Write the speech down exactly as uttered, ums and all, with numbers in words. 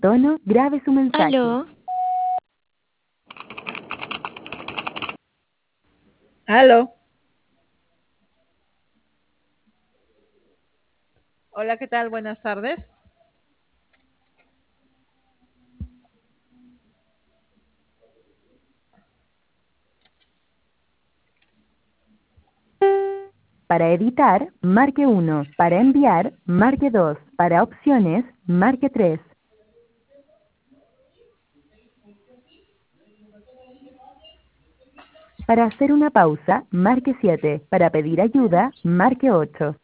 tono, grabe su mensaje. Aló. Aló. Hola, ¿qué tal? Buenas tardes. Para editar, marque uno. Para enviar, marque dos. Para opciones, marque tres. Para hacer una pausa, marque siete. Para pedir ayuda, marque ocho.